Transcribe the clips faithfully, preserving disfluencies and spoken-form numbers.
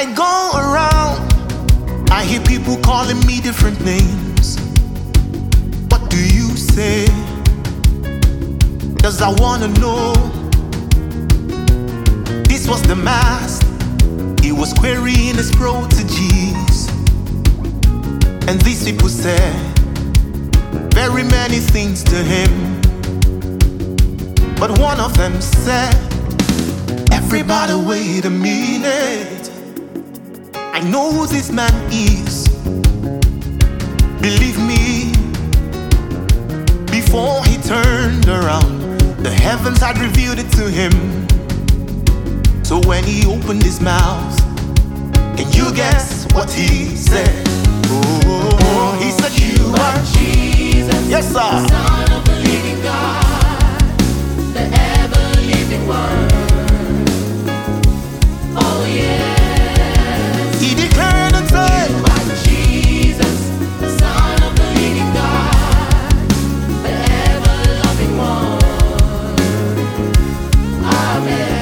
I go around, I hear people calling me different names. What do you say? 'Cause I wanna know. This was the master. He was querying his proteges, and these people said very many things to him. But one of them said, everybody wait a minute, I know who this man is. Believe me, before he turned around, the heavens had revealed it to him. So when he opened his mouth, can you guess what he said? Oh, he said, you are Jesus, yes sir, the Son of the living God, the ever-living Word. Oh yes, he declared and said, you are Jesus, the Son of the living God, the ever-loving One. Amen.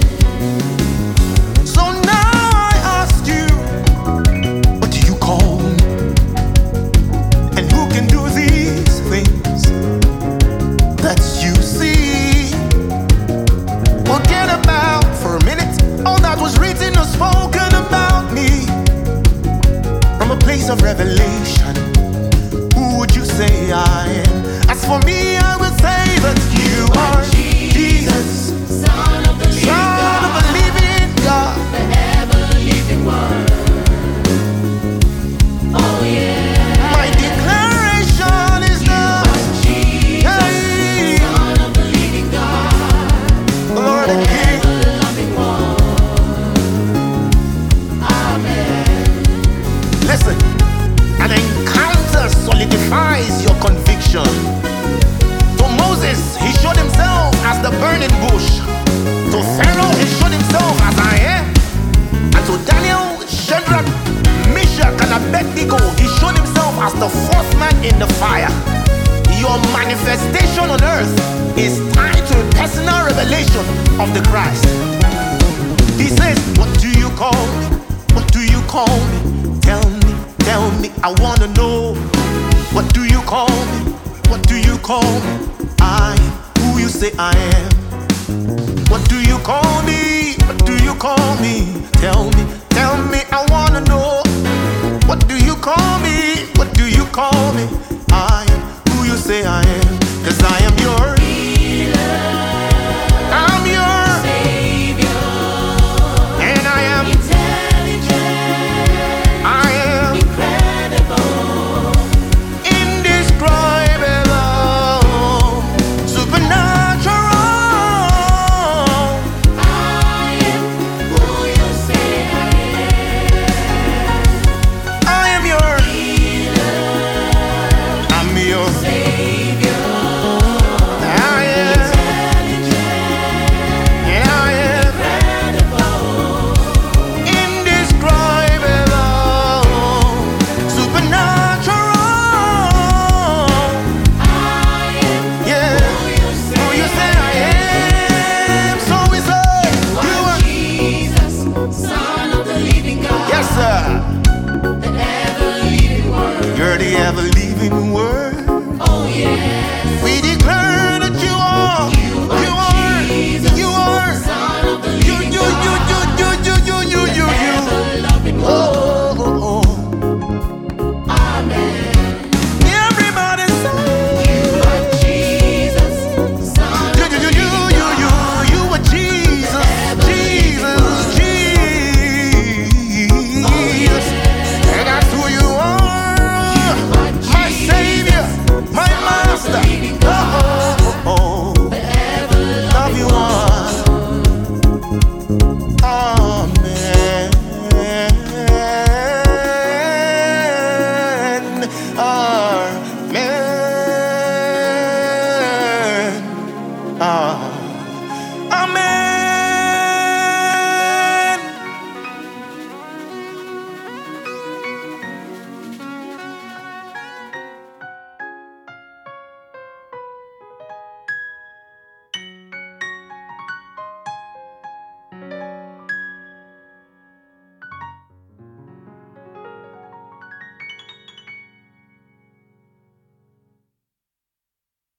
Of revelation, who would you say I am? As for me, I will say that you are Jesus, Son of the living Son God, of the living God, the ever-living Word. Oh yeah, my declaration is now, Jesus, hey, Son of the living God, the Lord and King. ever-loving One. Amen. Listen. An encounter solidifies your conviction. To Moses, he showed himself as the burning bush. To Pharaoh, he showed himself as I am. And to Daniel, Shadrach, Meshach, and Abednego, he showed himself as the fourth man in the fire. Your manifestation on earth is tied to a personal revelation of the Christ. He says, what do you call me? What do you call me? Tell me. Tell me, I wanna know. What do you call me? What do you call me? I am who you say I am. What do you call me? What do you call me? Tell me, tell me, I wanna know. What do you call me? What do you call me?